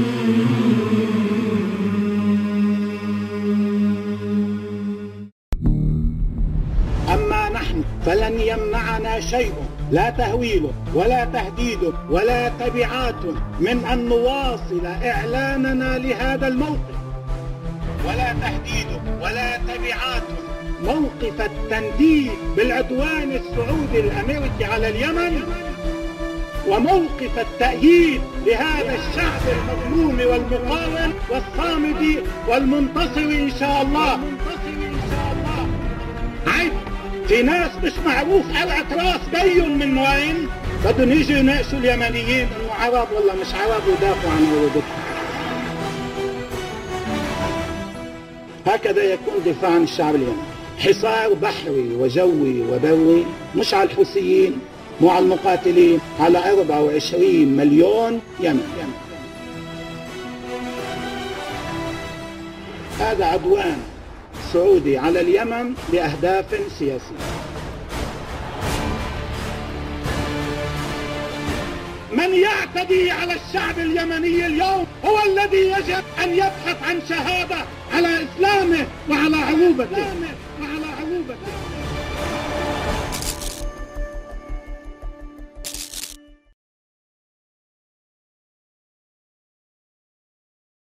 أما نحن فلن يمنعنا شيء، لا تهويل ولا تهديد ولا تبعات، من أن نواصل إعلاننا لهذا الموقف. ولا تهديد ولا تبعات، موقف التنديد بالعدوان السعودي الأمريكي على اليمن، وموقف التأييد لهذا الشعب المظلوم والمقاوم والصامد والمنتصر إن شاء الله. عيب في ناس مش معروف على راس بين من وين بدهم يجوا يناقشوا اليمنيين انه عرب ولا مش عرب ويدافعوا عن هويتهم. هكذا يكون دفاع عن الشعب اليمني. حصار بحري وجوي وبري مش على الحوثيين، مو على المقاتلين، على 24 مليون يمني. هذا عدوان سعودي على اليمن لأهداف سياسية. من يعتدي على الشعب اليمني اليوم هو الذي يجب أن يبحث عن شهادة على إسلامه وعلى عروبته.